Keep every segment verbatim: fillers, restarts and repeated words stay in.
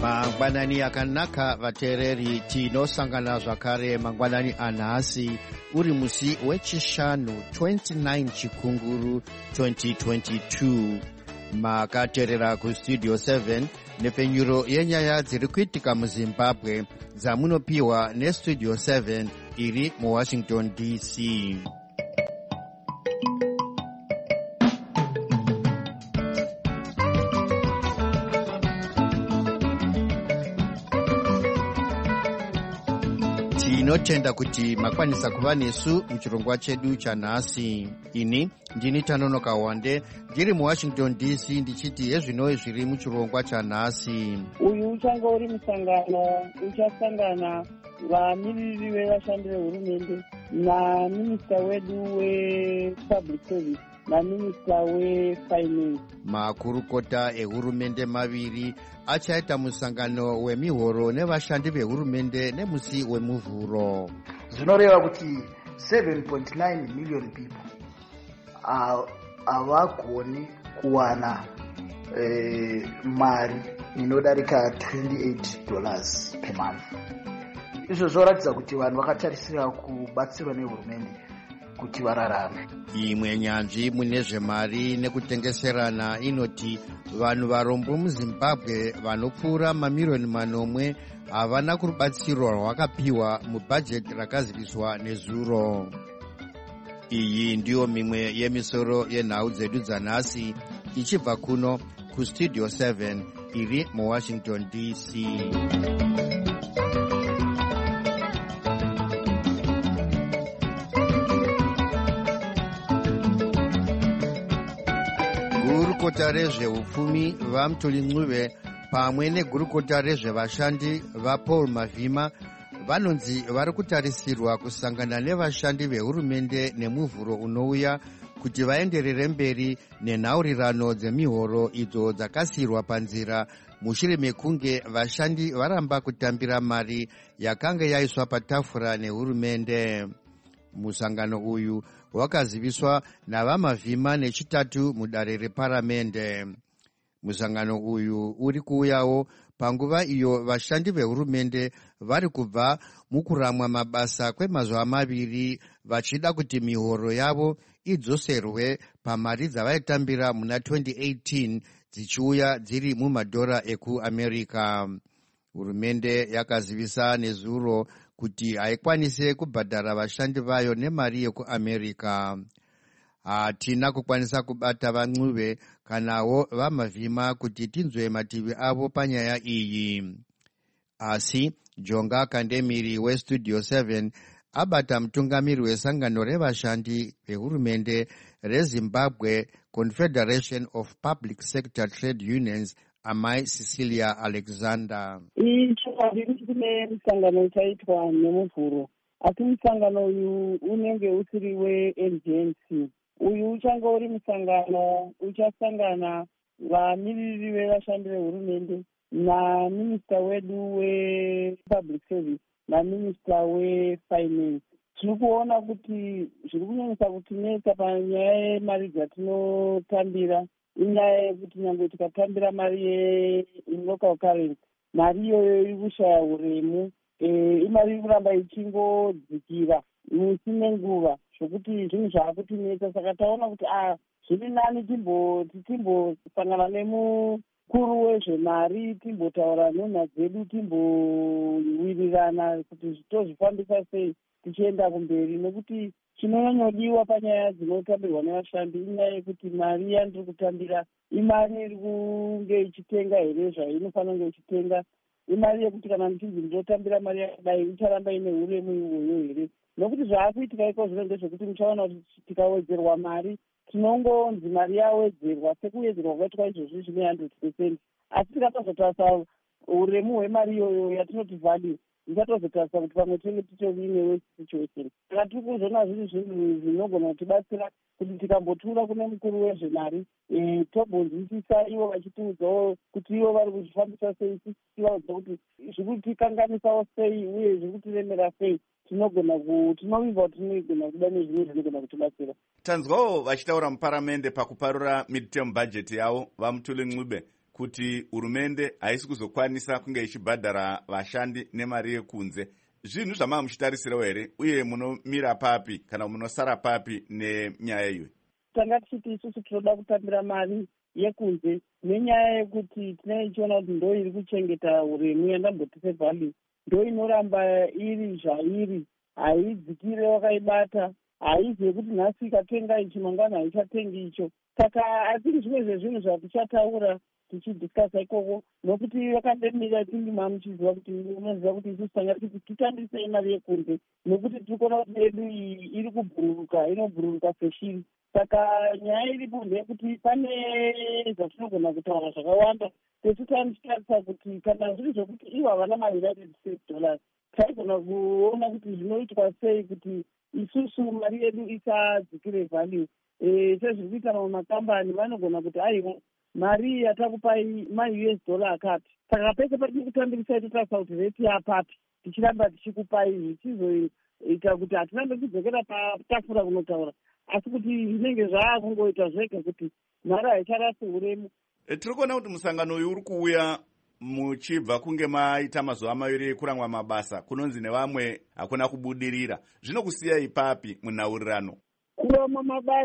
mangwanani akanaka vateereri, tinosangana zvakare mangwanani anhasi uri musi wechishanu twenty-nine chikunguru twenty twenty-two. Makateerera kustudio seven nepfenyuro yenyaya dziri kuitika muzimbabwe dzamunopiwa nestudio seven iri muwashington D C. Tinotenda kuti makwanisa kuva nesu muchirongwa chedu chanhasi. Ini ndini Tanonoka Wande ndiri muwashington D C ndichiti hezvino zviri muchirongwa chanhasi. Uyu uchanga uri musangano uchasangana vamiriri vevashandi vehurumende naminista wedu wepublic service naminista wefinance. Makurukota ehurumende maviri achaita musangano wemihoro nevashandi vehurumende nemusi wemuvhuro. Zvinoreva kuti seven point nine million people havagoni kuwana eh, mari inodarika twenty-eight dollars per month. Izvo zvoratidza kuti vanhu vakatarisira kubatsirwa nehurumende kuti vararame. Imwe nyanzvi mune zvemari nekutengeserana inoti vanhu varombo muzimbabwe vanopfuura mamiriyoni manomwe havana kurubatsirwa rwakapiwa mubhajeti rakaziviswa nezuro. Iyi ndiyo mimwe yemisoro yenhau dzedu dzanhasi ichibva kuno kustudio seven iri muwashington D C. Gurukota rezveupfumi vaMutoli Ncube pamwe negurukota rezvevashandi vaPaul Mavhima vanonzi vari kutarisirwa kusangana nevashandi vehurumende nemuvhuro unouya kuti vaenderere mberi nenhaurirano dzemihoro idzo dzakasiyirwa panzira mushure mekunge vashandi varamba kutambira mari yakanga yaiswa patafura nehurumende. Musangano uyu wakaziviswa navaMavhima nechitatu mudare reparamende. Musangano uyu uri kuuyawo panguva iyo vashandi vehurumende vari kubva mukuramwa mabasa kwemazuva maviri vachida kuti mihoro yavo idzoserwe pamari dzavaitambira muna twenty eighteen dzichiuya dziri mumadhora ekuAmerica. Hurumende yakazivisa nezuro kuti haikwanise kubhadhara vashandi vayo nemari yekuAmerica. Hatina kukwanisa kubata vaNcube kanawo vaMavhima kuti tinzwe mativi avo panyaya iyi. Asi Jonga Kandemiri westudio seven abata mutungamiri wesangano revashandi vehurumende reZimbabwe Confederation of Public Sector Trade Unions, Amai Cecilia Alexander. Ichokwadi kuti kune musangano uchaitwa nemuvhuro, asi musangano uyu unenge usiri we-N G N C. Uyu uchanga uri musangano uchasangana vamiriri vevashandi vehurumende naminista wedu wepublic service naminista wefinance. Tiri kuona kuti zviri kunyanyisa kutinetsa panyaya yemari dzatinotambira inyaya yekuti nyange tikatambira mari yelocal currency, mari iyoyo iri kushaya uremu. E, imari iri kuramba ichingodzikira musi nenguva zvokuti zvinhu zvaakutinetsa. Saka taona kuti ah zviri nani timboti timbosangana nemukuru wezvemari timbotaura nhonha dzedu timbowirirana kuti tozvifambisa sei tichienda kumberi, nekuti chinonyanyodiwa panyaya dzinotambirwa nevashandi inyaya yekuti mari yandiri kutambira imari iri kunge ichitenga here zvainofanira kunge ichitenga, imari yekuti kana ndichinzi ndinotambira mari yakadai icharamba ine uremu iwoyo here. Nokuti zvaakuitika iko zvino ndezvekuti muchaona kuti tikawedzerwa mari tinongonzi mari yawedzerwa sekuwedzerwa kwaitwa izvozvi zvine one hundred percent, asi tikatozotarisa uremu hwemari iyoyo yatinoti value ndichatozotarisa kuti pamwe tinenge titorine west situation. Saka tiri kuzoona zviri zvinhu zvinogona kutibatsira kuti tikambotura kune mukuru wezvemari e, tobonzwisisa ivo vachitiudzawo kuti ivo vari kuzvifambisa sei, tichivaudza kuti zviri kutikanganisawo sei uye zviri kutiremera sei, tinogona tinovimba kuti tinogona kuda nezvimwe zvinogona kutibatsira. Tanzwawo vachitaura muparamende pakuparura midterm budget yavo vaMutoli Ncube kuti hurumende haisi kuzokwanisa kunge ichibhadhara vashandi nemari yekunze. Zvinhu zvamava muchitarisirawo here uye munomira papi kana munosara papi nenyaya iyoyi? Tanga tichiti isusu tinoda kutambira mari yekunze nenyaya yekuti tinenge tichiona kuti ndo iri kuchengeta uremu yandambotise value, ndo inoramba iri zvairi, haidzikire wakaibata, haizive kuti nhasi ikatenga ichi mangwana haichatengi icho. Saka hatiri zvimwe zvezvinhu zvatichataura tichidhiskasa ikoko, nokuti vakandemira tindima muchiziva kuti unoziva kuti isusu tanga tichiti titambisei mari yekunze, nokuti tirikuona kuti yedu iyi iri kubhururuka, inobhururuka seshiri. Saka nyaya iripo ndeyekuti pane zvatinogona kutaura zvakawanda, sesu tanichitarisa kuti kana zviri zvokuti ivo havana maunited states dollars, taigona kuona kuti zvinoitwa sei kuti isusu mari yedu isadzikire value. E, sezviri kuita mamwe makambani vanogona kuti aiwa mari yatakupai ma-U S dollar akati, saka pese patiri kutambirisa totarisa kuti reti yapati, tichiramba tichikupai zvichizoita kuti hatirambe kudzokera patafura kunotaura, asi kuti zvinenge zvaakungoita zvega kuti mari haicharasi uremu. E, tiri kuona kuti musangano uyu uri kuuya muchibva kunge maita mazuva maviri kurangwa mabasa, kunonzi nevamwe hakuna kubudirira. Zvinokusiyai papi munhaurirano? Kurangwa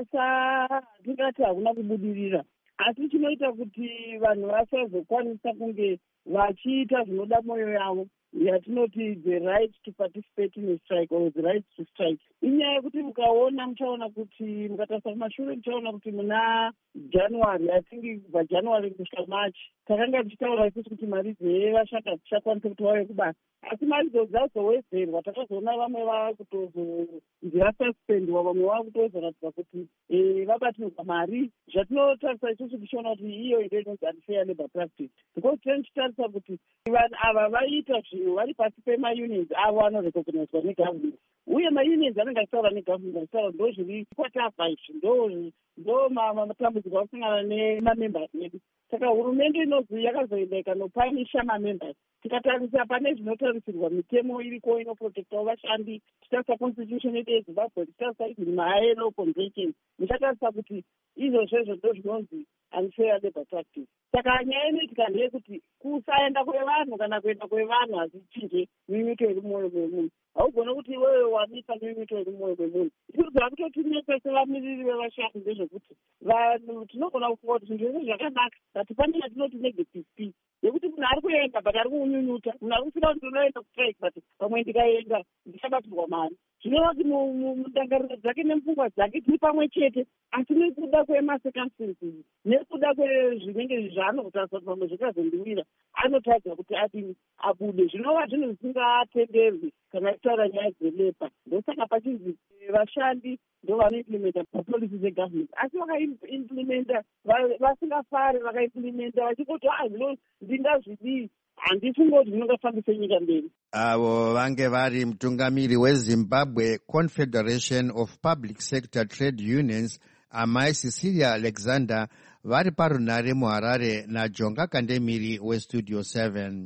mabasa tingati hakuna kubudirira, asi chinoita kuti vanhu vasazokwanisa kunge vachiita zvinoda mwoyo yavo, yatinoti the right to participate in a strike or the right to strike. Inyaya yekuti mukaona muchaona kuti mukatarisa kumashure muchaona kuti muna January, hatingi kubva January kusvika March, takanga tichitaura isusu kuti mari dzevashanda dzichakwanisa kuti vauye kubasa, asi mari dzo dzazowedzerwa. Takazoona vamwe vakutozonzi vasuspendwa, vamwe vakutozoratidza kuti vabatirwa mari. Zvatinotarisa isusu tichiona kuti iyo ndo inonzi unfair labor practice, because tinochitarisa kuti vanhu ava vaita zvinhu vari pasi pema-unions avo anorecognizwa negovernment, uye ma-unions anenge achitaura negovernment achitaura ndo zviri kwatavha izvi, ndo ndo matambudziko akusangana nemamembers edu. Saka hurumende inonzi yakazoenda ikanopanisha mamembers. Tikatarisa pane zvinotarisirwa mitemo iriko inoprotektawo vashandi, tichitarisa constitution yedu yeZimbabwe, tichitarisa izvi ma-I L O convention, muchatarisa kuti izvozvezvo ndo zvinonzi unfair labor practice. Saka nyaya inoitika ndeyekuti kusaenda kwevanhu kana kuenda kwevanhu hazvichinje mimito iri mumwoyo memunhu. Haugona kuti iwewe wamisa mimito iri mumwoyo memunhu. Ikurudzira kutoti nepese vamiriri vevashandi ndezvekuti vanhu tinogona kufunga kuti zvinhu zvese zvakanaka, but pane yatinoti negative speech, yekuti munhu ari kuenda but ari kuunyunyuta, munhu ari kufira kuti unoenda kustrike but pamwe ndikaenda ndichabatirwa mari. Zvinova kuti mundangariro dzake nemupfungwa dzake tiri pamwe chete, asi nekuda kwemacircumstances nekuda kwezvinenge zvaanotarisa kuti pamwe zvakazondiwira, anotadza kuti adini abude. Zvinova zvinhu zvisingatenderwi kana kutaura nyaya dzelepa. Ndosaka pachinzi vashandi ndo vanoimplementa mapolisi dzegovernment, asi vakaimplementa vasingafari, vakaimplementa vachingoti ah zvino ndingazvidii, handifunga kuti zvinongafambisa nyika mberi. Avo vange vari mutungamiri weZimbabwe Confederation of Public Sector Trade Unions, amai Cecilia Alexander, vari parunare muHarare naJonga Kandemiri weStudio seven.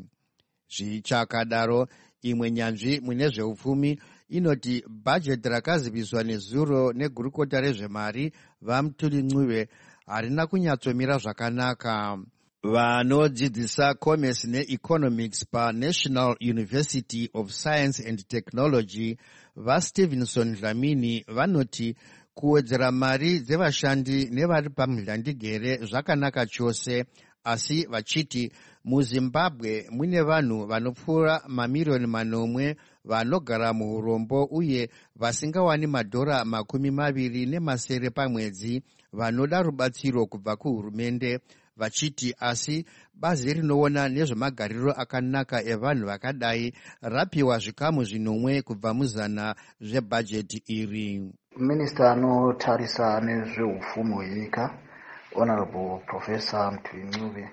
Zvichakadaro, imwe nyanzvi mune zveupfumi inoti bhajeti rakaziviswa nezuro negurukota rezvemari vaMutuli Ncube harina kunyatsomira zvakanaka. Vanodzidzisa commerce neeconomics paNational University of Science and Technology vaStevenson Dlamini vanoti kuwedzera mari dzevashandi nevari pamhlandigere zvakanaka chose, asi vachiti muZimbabwe mune vanhu vanopfuura mamiriyoni manomwe vanogara muurombo uye vasingawani madhora makumi maviri nemasere pamwedzi vanoda rubatsiro kubva kuhurumende, vachiti asi bazi rinoona nezvemagariro akanaka evanhu vakadai rapiwa zvikamu zvinomwe kubva muzana zvebhajeti iri. Minista anotarisa nezveupfumi hwenyika Honorable Professor Mutuli Ncube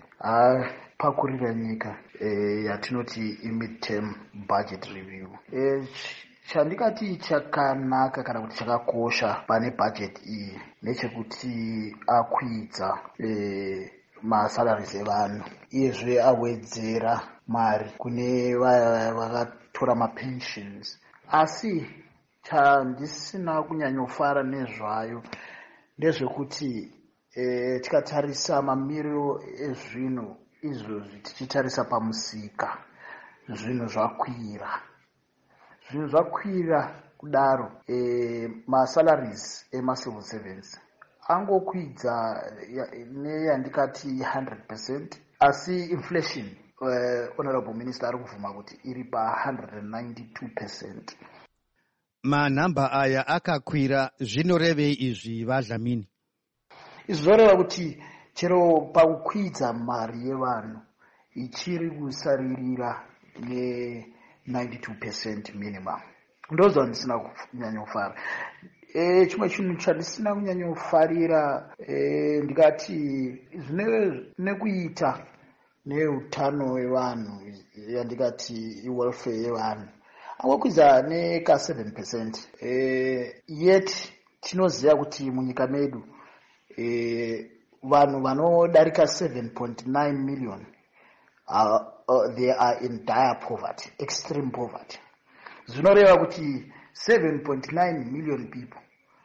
pakurira nyika e, yatinoti mid-term budget review. E, chandikati chakanaka kana kuti chakakosha pane budget iyi nechekuti akwidza e, masalaries evanhu, iyezve awedzera mari kune vakatora mapensions. Asi chandisina kunyanyofara nezvayo ndezvekuti e, tikatarisa mamiriro ezvinhu izvozvi tichitarisa pamusika zvinhu zvakwira zvinhu zvakwira kudaro e, masalaries emacivil servants angokwidza neyandikati one hundred percent asi inflation uh, honorable minister ari kuvhuma kuti iri pa one hundred ninety-two percent. manhamba aya akakwira zvinorevei izvi vaDlamini? izvi zvoreva kuti chero pakukwidza mari yevanhu ichiri kusaririra ne-ninety-two percent minimum. Ndozo ndisina kunyanyofara. E, chimwe chinhu chandisina kunyanyofarira e, ndikati zvine nekuita neutano hwevanhu yandikati welfare yevanhu angokwidza neka seven percent. E, yet tinoziva kuti munyika medu e, vanhu vanodarika seven point nine million uh, uh, they are in dire poverty, extreme poverty. Zvinoreva kuti seven point nine million people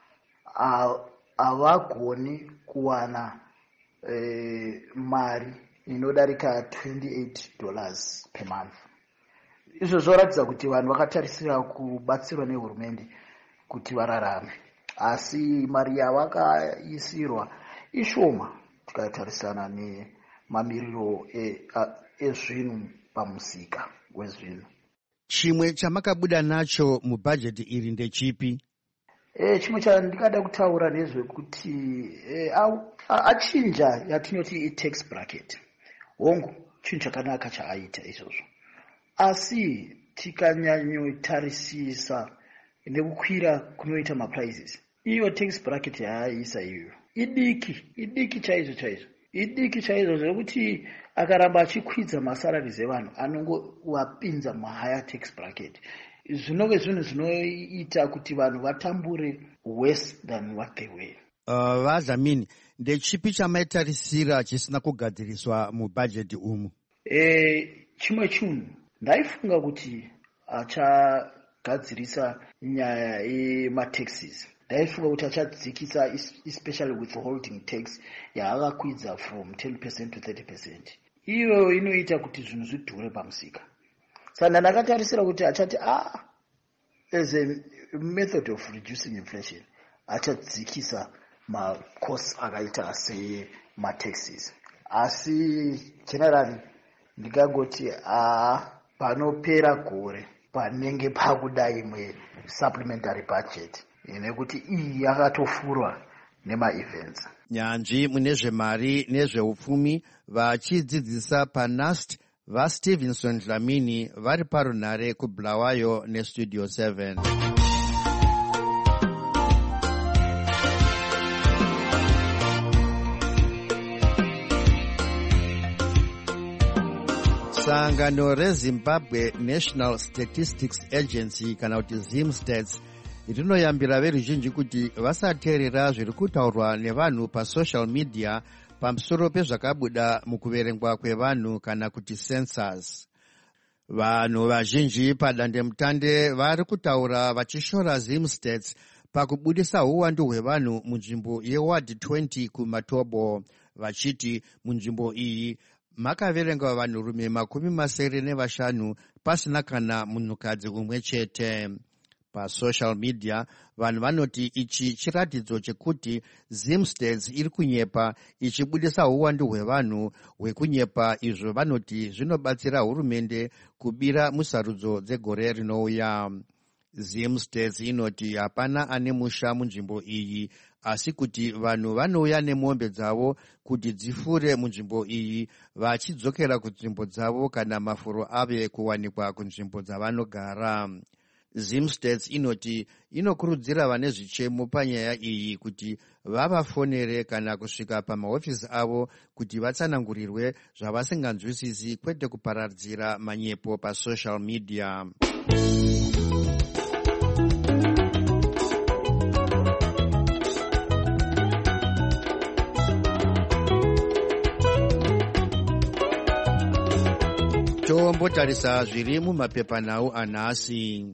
havagoni kuwana eh, mari inodarika twenty-eight dollars per month. Izvo zvoratidza kuti vanhu vakatarisira kubatsirwa nehurumende kuti vararame, asi mari yavakaisirwa ishoma tikatarisana nemamiriro ezvinhu e, pamusika wezvinhu. Chimwe chamakabuda nacho mubhajeti iri ndechipi? E, chimwe chandikada kutaura nezvekuti e, achinja yatinoti i-tax bracket. Hongu chinhu chakanaka chaaita izvozvo, asi tikanyanyotarisisa nekukwira kunoita maprices, iyo tax bracket yaaisa iyo idiki idiki chaizvo chaizvo idiki chaizvo zvekuti akaramba achikwidza masalaries evanhu anongowapinza mahigher tax bracket. Zvinove zvinhu zvinoita kuti vanhu vatambure worse than what they were. Uh, vaDlamini, ndechipi chamaitarisira chisina kugadziriswa mubhajeti umu? E, chimwe chinhu ndaifunga kuti achagadzirisa nyaya yemataxes. Ndaifunga kuti achadzikisa especially withholding tax yaakakwidza from ten percent to thirty percent. Iyo inoita kuti zvinhu zvidhure pamusika. Saka ndakatarisira kuti achati ah, as a method of reducing inflation achadzikisa macosts akaita semataxes. Asi generally ndikangoti ah, panopera gore panenge pakuda imwe supplementary budget nekuti iyi yakatofurwa nema-events. Nyanzvi mune zvemari nezveupfumi vachidzidzisa paNUST vaStevenson Dlamini vari parunhare kuBulawayo neStudio seven. Sangano reZimbabwe National Statistics Agency kana kuti ZimStats rinoyambira veruzhinji kuti vasateerera zviri kutaurwa nevanhu pasocial media pamusoro pezvakabuda mukuverengwa kwevanhu kana kuti census. Vanhu vazhinji padandemutande vari kutaura vachishora ZimStats pakubudisa uwandu hwevanhu munzvimbo yeward twenty kuMatobo, vachiti munzvimbo iyi makaverengwa vanhurume makumi masere nevashanu pasina kana munhukadzi umwe chete. Pasocial media vanhu vanoti ichi chiratidzo chekuti ZimStats iri kunyepa ichibudisa uwandu hwevanhu hwekunyepa, izvo vanoti zvinobatsira hurumende kubira musarudzo dzegore rinouya. ZimStats inoti hapana ane musha munzvimbo iyi, asi kuti vanhu vanouya nemombe dzavo kuti dzifure munzvimbo iyi vachidzokera kunzvimbo dzavo kana mafuro ave kuwanikwa kunzvimbo dzavanogara. ZimStats inoti inokurudzira vane zvichemo panyaya iyi kuti vavafonere kana kusvika pamahofisi avo kuti vatsanangurirwe zvavasinganzwisisi, kwete kuparadzira manyepo pasocial media. Tombotarisa zviri mumapepanhau anhasi.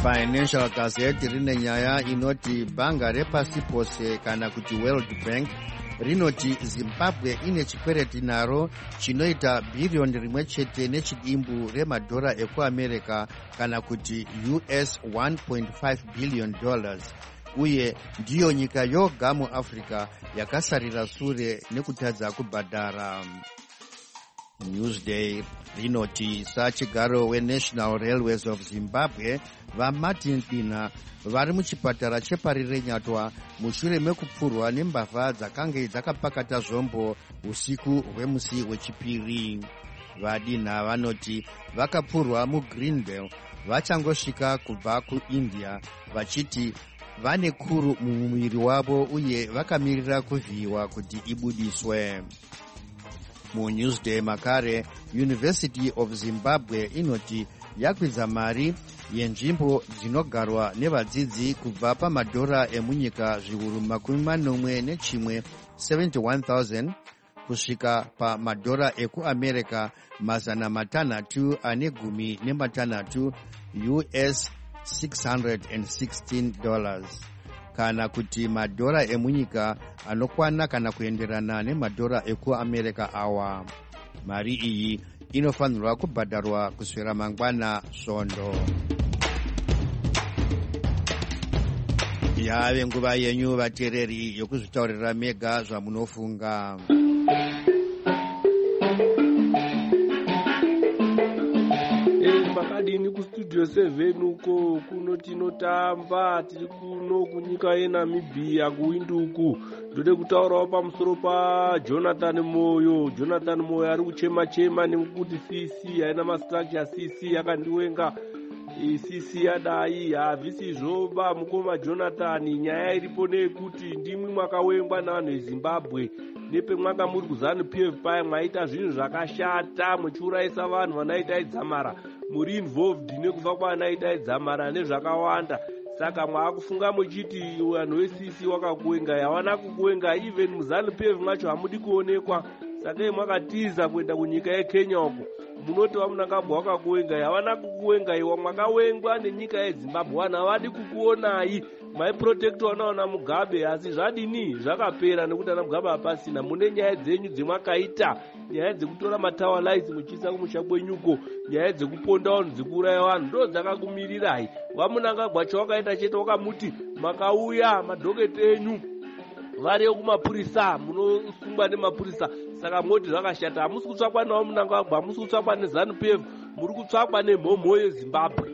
Financial Gazette rine nyaya inoti bhanga repasi pose kana kuti World Bank rinoti Zimbabwe ine chikwereti naro chinoita bhiriyoni rimwe chete nechidimbu remadhora ekuAmerica kana kuti U S one point five billion dollars, uye ndiyo nyika yoga muAfrica yakasarira sure nekutadza kubhadhara. Newsday rinoti sachigaro weNational Railways of Zimbabwe vaMartin Pina vari muchipatara cheparirenyatwa mushure mekupfurwa nembavha dzakange dzakapakata zvombo usiku hwemusi wechipiri. Vadina vanoti vakapfurwa muGreenville vachangosvika kubva kuIndia vachiti vane kuru mumuviri wavo uye vakamirira kuvhiyiwa kuti ibudiswe. MuNewsday makare University of Zimbabwe inoti yakwidza mari yenzvimbo dzinogarwa nevadzidzi kubva pamadhora emunyika zviuru makumi manomwe nechimwe seventy-one thousand kusvika pamadhora ekuAmerica mazana matanhatu ane gumi nematanhatu U S six hundred sixteen dollars, kana kuti madhora emunyika anokwana kana kuenderana nemadhora ekuAmerica awa. Mari iyi inofanirwa kubhadharwa kuswera mangwana svondo. Yave nguva yenyu vateereri yokuzvitaurira mega zvamunofunga. Makadini kustudio seven uko kuno tinotamba tiri kuno kunyika yeNamibia kuwinduku. Ndode kutaurawo pamusoro pa Jonathan Moyo. Jonathan Moyo ari kuchema chema nekuti C C haina mastructure, C C yakandiwenga. C C yadai havisi zvoba mukoma Jonathan. Nyaya iripo nekuti ndimwi mwakawengwa navanhu veZimbabwe nepemwanga muri kuZANU P F paya mwaita zvinhu zvakashata muchiurayisa vanhu vanaita idzamara, muri involved nekufa kwaanaita idzamara nezvakawanda. Saka mwakufunga muchiti vanhu veC C wakakuwenga, hawana kukuwenga. Even muZANU P F mwacho hamudi kuonekwa. Saka mwakatiza kuenda kunyika yeKenya uko munoti vamunangabwa wakakuwenga, havana kukuwenga. Iwa mwakawengwa nenyika yeZimbabwe, vanhu havadi kukuonai. Maiprotector wanaona Mugabe, asi zvadini zvakapera nekuti ana Mugabe hapasina. Mune nyaya dzenyu dzemwakaita, nyaya dzekutora matawa lights muchiisa kumusha kwenyuko, nyaya dzekuponda vanhu, dzekuuraya vanhu, ndo dzakakumirirai. Vamunangagwa chawakaita chete wakamuti makauya madhoketi enyu variyo kumapurisa, munosungwa nemapurisa. Saka moti zvakashata, hamusi kutsvakwa nawo Munangagwa, hamusi kutsvakwa neZANU P F, muri kutsvakwa nemhomho yeZimbabwe.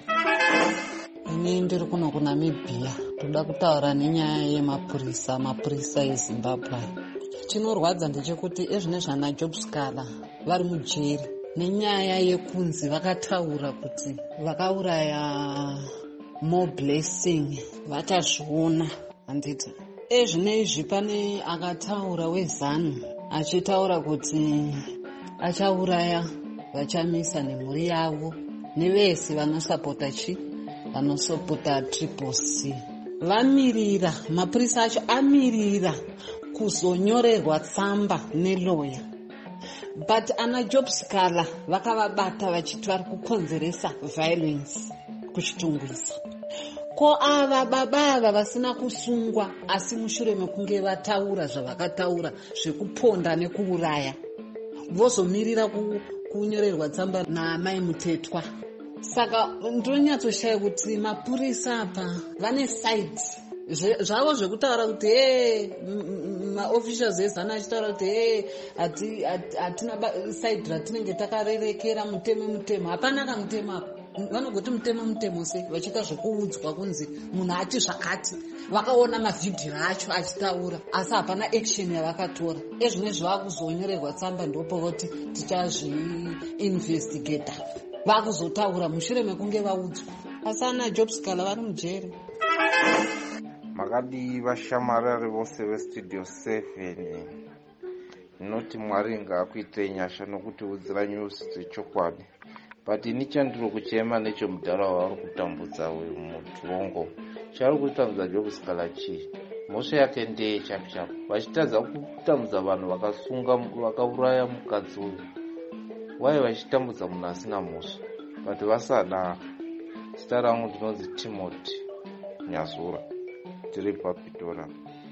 Ini ndiri kuno kuNamibia, toda kutaura nenyaya yemapurisa, mapurisa eZimbabwe. Chinorwadza ndechekuti ezvinezvi ana Job Scar vari mujeri nenyaya yekunzi vakataura kuti vakauraya Mo Blessing vachazviona. Handiti ezvinezvi pane akataura weZANU achitaura kuti achauraya vachamisa nemhuri yavo nevese vanosapota chi vanosapota Triple C. Vamirira, mapurisa acho amirira kuzonyorerwa tsamba neloya. But ana Job Scar vakavabata vachiti vari kukonzeresa violence kuchitungwisa. Ko ava baba ava vasina kusungwa, asi mushure mekunge vataura zvavakataura zvekuponda nekuuraya, vozomirira kunyorerwa tsamba naamai Mutetwa. Saka ndinonyatsoshaya kuti mapurisa apa vane side zvavo zvekutaura kuti hey, maofficials eZANU achitaura kuti hey, hatina side ratinenge takarerekera mutemo mutemo. Hapana kamutemo apa. Vanogoti mutemo mutemo se vachiita zvokuudzwa kunzi munhu ati zvakati, vakaona mavhidhiyo acho achitaura asi hapana action yavakatora. Ezvinezvi vakuzonyorerwa tsamba ndopo voti tichazviinvestigata, vakuzotaura mushure mekunge vaudzwa. Asi ana Job Scar vari mujeri. Makadi vashamarari vose vestudio seven, inoti Mwari ngaakuitei nyasha nokutiudzira news dzechokwadi. But ini chandiri kuchema nechomudhara wavari kutambudza mutongo. Chavari kutambudza Job Scar chii? Mhosva yake ndeye chapu chapu. Vachitadza kutambudza vanhu vakasunga vakauraya mukadzi uyu. Wai vachitambudza munhu asina mhosva. But vasada Zita rangu ndinonzi Timothy Nyazura, tiri paPitora.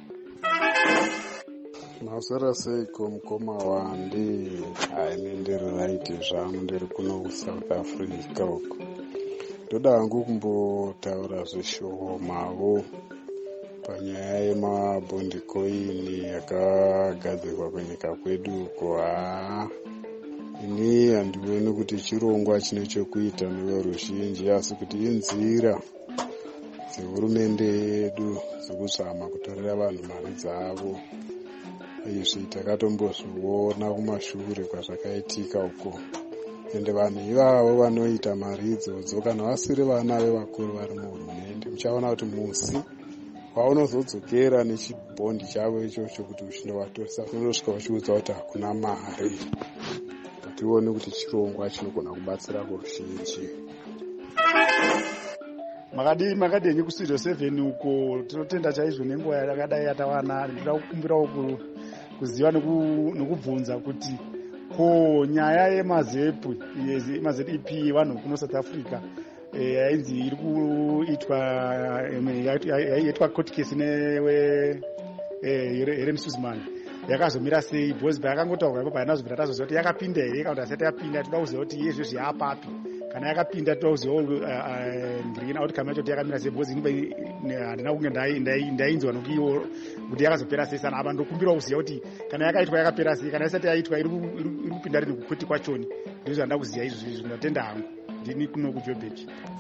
Maswera seiko mukoma wandi aine ndiri raiti zvangu ndiri kuno kuSouth Africa uko. Ndoda hangu kumbotaura zvishomavo panyaya yemabhondikoini yakagadzirwa kunyika kwedu uko. Haa, ini handioni kuti chirongwa chine chokuita neveruzhinji, asi kuti inzira dzehurumende yedu dzekuzama kutorera vanhu mari dzavo. Izvi takatombozviona kumashure kwazvakaitika uko. Ende vanhu ivavo vanoita mari idzodzo kana vasiri vana vevakuru vari muhurumende, uchaona kuti musi waunozodzokera nechibhondi chavo ichocho kuti uchindovatoresa, unosvika uchiudza kuti hakuna mari. Tione kuti chirongwa chinogona kubatsira kuruzhinji. Makadi makadenye kustudio seven uko tinotenda chaizvo nenguva yakadai yatawana. Ndinoda kukumbira uku kuziva nekubvunza kuti ko nyaya yemazepu maZEP vanhu kuno South Africa yainzi iri kuitwa yaitwa court case newe Helen Suzman yakazomira sei? Because payakangotaurwa ipapo haina zobvira tazoziva kuti yakapinda here kana kuti hasati yapinda. Toda kuziva kuti izvo zviapapi, kana yakapinda toda kuziva ngirina outcome yacho kuti yakamira sei, because handina kunge ndainzwa nokuiwo kuti yakazopera sei. Sana apa ndokumbirawo kuziva kuti kana yakaitwa yakapera sei, kana isati yaitwa iri kupinda rini kukuti kwachoni. Ndizvo zvandida kuziva izvo izvo. Ndinotenda hangu ndini kuno kuJoburg.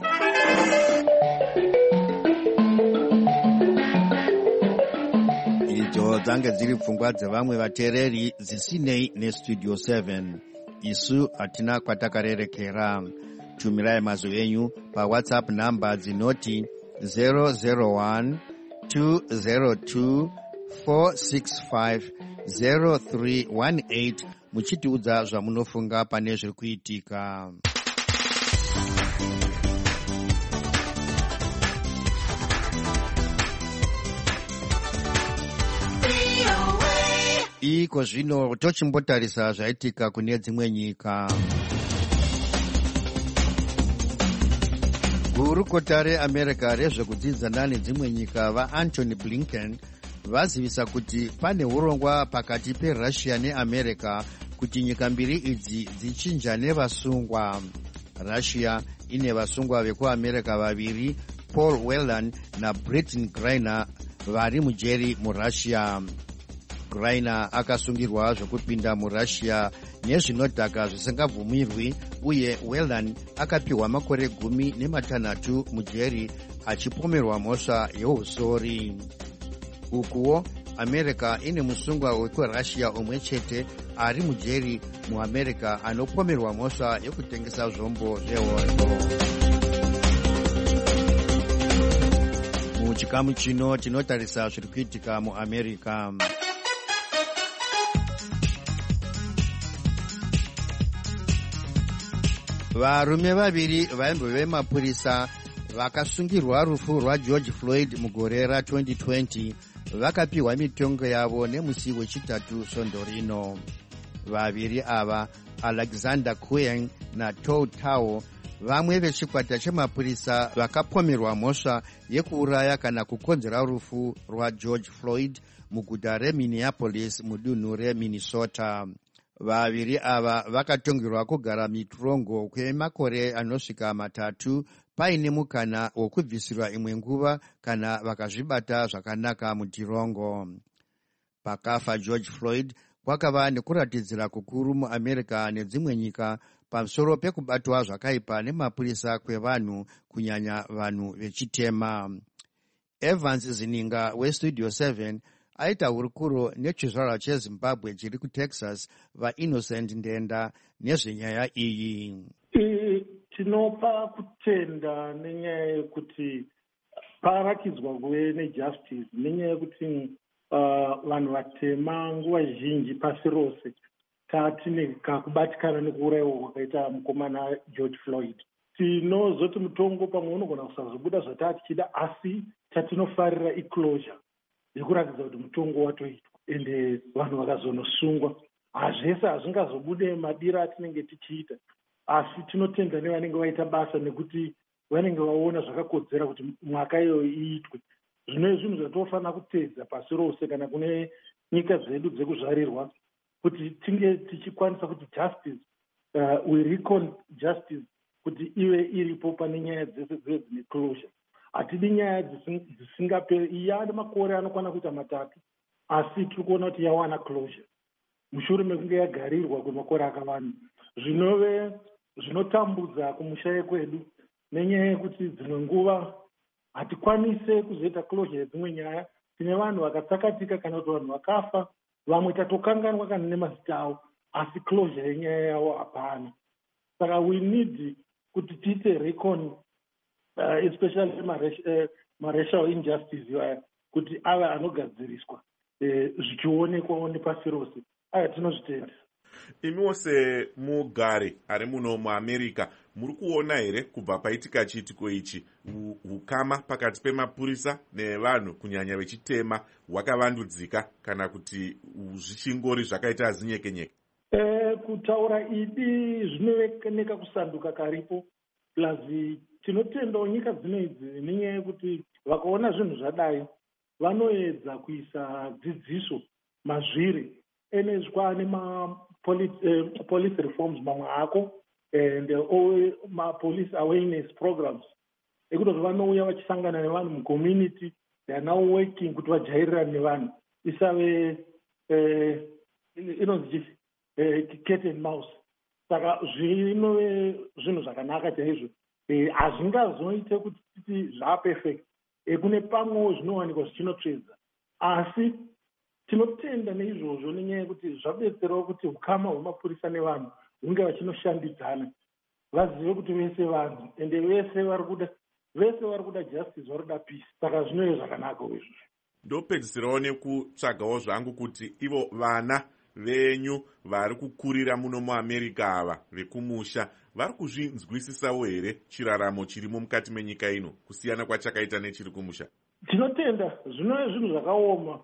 Idzo dzange dziri pfungwa dzevamwe vateereri dzisinei nestudio seven. Isu hatina kwatakarerekera. Tumirai mazwi enyu paWhatsApp namba dzinoti zero zero one two zero two four six five zero three one eight muchitiudza zvamunofunga pane zviri kuitika. Iko zvino tochimbotarisa zvaitika kune dzimwe nyika. Gurukota reAmerica rezvekudzidzana nedzimwe nyika vaAntony Blinken vazivisa kuti pane urongwa pakati peRussia neAmerica kuti nyika mbiri idzi dzichinja nevasungwa. Russia ine vasungwa vekuAmerica vaviri, Paul Whelan naBritney Griner, vari mujeri muRussia. Griner akasungirwa zvekupinda muRussia nezvinodhaka zvisingabvumirwi, uye Whelan akapiwa makore gumi nematanhatu mujeri achipomerwa mhosva yeusori. Ukuwo America ine musungwa wekuRussia umwe chete ari mujeri muAmerica anopomerwa mhosva yekutengesa zvombo zvehondo. Muchikamu chino tinotarisa zviri kuitika muAmerica. Varume vaviri vaimbove mapurisa vakasungirwa rufu rwaGeorge Floyd mugore ratwenty twenty vakapiwa mitongo yavo nemusi wechitatu svondo rino. Vaviri ava, Alexander Kueng naTodd Tao, vamwe vechikwata chemapurisa vakapomerwa mhosva yekuuraya kana kukonzera rufu rwaGeorge Floyd muguta reMinneapolis mudunhu reMinnesota. Vaviri ava vakatongerwa kugara mitirongo kwemakore anosvika matatu paine mukana wokubvisirwa imwe nguva kana vakazvibata zvakanaka mutirongo. Pakafa George Floyd kwakava nekuratidzira kukuru muAmerica nedzimwe nyika pamusoro pekubatwa zvakaipa nemapurisa kwevanhu, kunyanya vanhu vechitema. Evans Zininga weStudio seven aita hurukuro nechizvarwa cheZimbabwe chiri kuTexas vaInnocent Ndenda nezvenyaya iyi. Tinopa kutenda nenyaya yekuti paratidzwa kuve nejustice, nenyaya yekuti uh, vanhu vatema nguva zhinji pasi rose tatine kakubatikana nekuurayiwa kwakaita mukomana George Floyd. Tinozoti mutongo pamwe unogona kusazobuda zvataa tichida, asi chatinofarira iclosure yekuratidza kuti mutongo watoitwa ende vanhu vakazonosungwa. Hazvese hazvingazobude madira atinenge tichiita, asi tinotenda nevanenge vaita basa nekuti vanenge vaona zvakakodzera kuti mwaka iyoyo iitwe. Zvino zvinhu zvatofanira kutedza pasi rose kana kune nyika dzedu dzekuzvarirwa kuti tinge tichikwanisa kuti justice uh, we recon justice kuti ive iripo pane nyaya dzese dzese dzine closure. Hatidi nyaya dzisingaperi. Iyi ane makore anokwana kuita matatu asi tiri kuona kuti yawana closure mushure mekunge yagarirwa kwemakore akawanda. Zvinove zvinotambudza kumusha yekwedu nenyaya yekuti dzimwe nguva hatikwanise kuzoita closure yedzimwe nyaya. Tine vanhu vakatsakatika kana kuti vanhu vakafa, vamwe tatokanganwa kana nemazita avo asi closure yenyaya yavo hapana. Saka we need kuti tiite recon uh, especially uh, ma-racial injustice iwaya kuti ave anogadziriswa zvichionekwawo uh, nepasi rose. Aya tinozvitenda. Imiwo semugari ari muno muAmerica muri kuona here kubva paitika chiitiko ichi ukama pakati pemapurisa nevanhu kunyanya vechitema hwakavandudzika kana kuti zvichingori zvakaita zinyekenyeke? E, kutaura idi zvinooneka kusanduka karipo plus tinotendawo nyika dzino idzi nenyaya yekuti vakaona zvinhu zvadai vanoedza kuisa dzidziso mazviri enezwa nema-police eh, police reforms mamwe ako and uh, ma-police awareness programs ekuti vanouya vachisangana nevanhu mucommunity they are now working kuti vajairirane nevanhu isave eh, inonzi eh, cat and mouse. Saka zvinove zvinhu zvakanaka chaizvo. Hazvingazoite kuti titi zvapefect. Kune pamwewo zvinowanikwa zvichinotsvedza asi tinotenda neizvozvo nenyaya yekuti zvabetserawo kuti ukama hwemapurisa nevanhu hunge vachinoshandidzana, vazive kuti vese vanhu ende vese vari kuda vese vari kuda justice, vari kuda peace. Saka zvinove zvakanaka izvozvo. Ndopedzisirawo nekutsvagawo zvangu kuti ivo vana venyu vari kukurira muno muAmerica ava vekumusha vari kuzvinzwisisawo here chiraramo chirimo mukati menyika ino kusiyana kwachakaita nechiri kumusha? Tinotenda zvinove zvinhu zvakaoma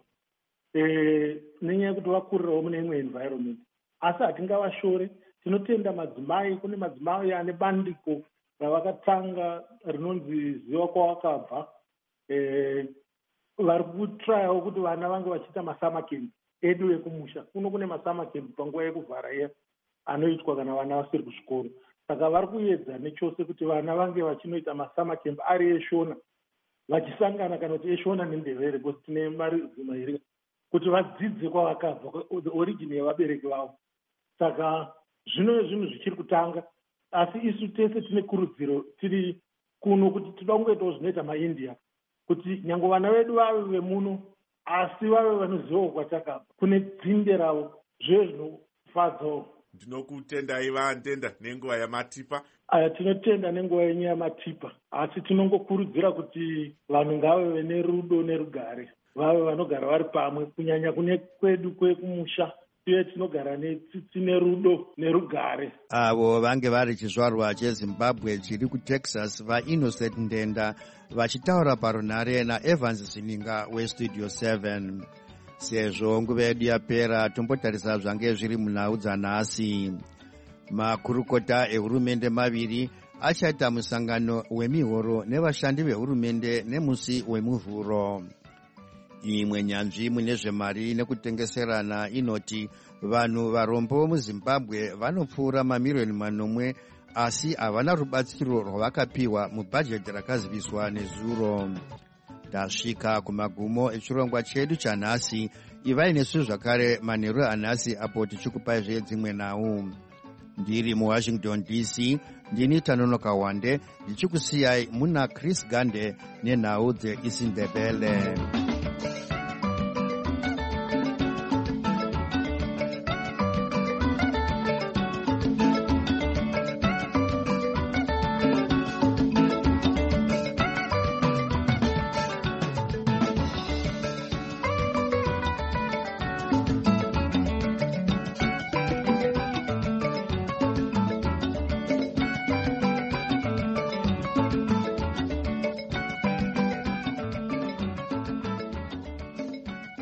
Eh, nenyaya yekuti vakurirawo mune imwe environment asi hatingavashore. Tinotenda madzimai, kune madzimai ane bandiko ravakatanga rinonzi ziva kwavakabva, eh, vari kutrayawo kuti vana vange vachiita masama camp edu ekumusha. Kuno kune masama camp panguva yekuvhara iya anoitwa kana vana vasiri kuzvikoro. Saka vari kuedza nechose kuti vana vange vachinoita masama camp ari eshona vachisangana kana kuti eshona nendevere because tine mari dzimairi kuti vadzidze kwavakabva origin yevabereki vavo. Saka zvino zvinhu zvichiri kutanga asi isu tese tine kurudziro tiri kuno kuti tida kungoitawo zvinoita maindia kuti nyange vana vedu vave vemuno asi vave vanozivawo kwatakabva kune dzinde ravo. Zvive zvinofadzawo. Ndinokutendai vatenda nenguva yamatipa. Aya tinotenda nenguva yenyu yamatipa asi tinongokurudzira kuti vanhu ngavave nerudo nerugare, vave vanogara vari pamwe kunyanya kune kwedu kwekumusha uye tinogara tine rudo nerugare. Avo vange vari chizvarwa cheZimbabwe chiri kuTexas vaInnocent Ndenda vachitaura parunhare naEvans Zininga weStudio seven. Sezvo nguva yedu yapera tombotarisa zvange zviri munhau dzanhasi. Makurukota ehurumende maviri achaita musangano wemihoro nevashandi vehurumende nemusi wemuvhuro. Imwe nyanzvi mune zvemari nekutengeserana inoti vanhu varombo muZimbabwe vanopfuura mamiliyoni manomwe asi havana rubatsiro rwavakapiwa mubhajeti rakaziviswa nezuro. Tasvika kumagumo echirongwa chedu chanhasi. Ivai nesu zvakare manheru anhasi apo tichikupai zvedzimwe nhau. Ndiri muWashington D C ndini Tanonoka Wande ndichikusiyai muna Chris Gande nenhau dzeIsindebele.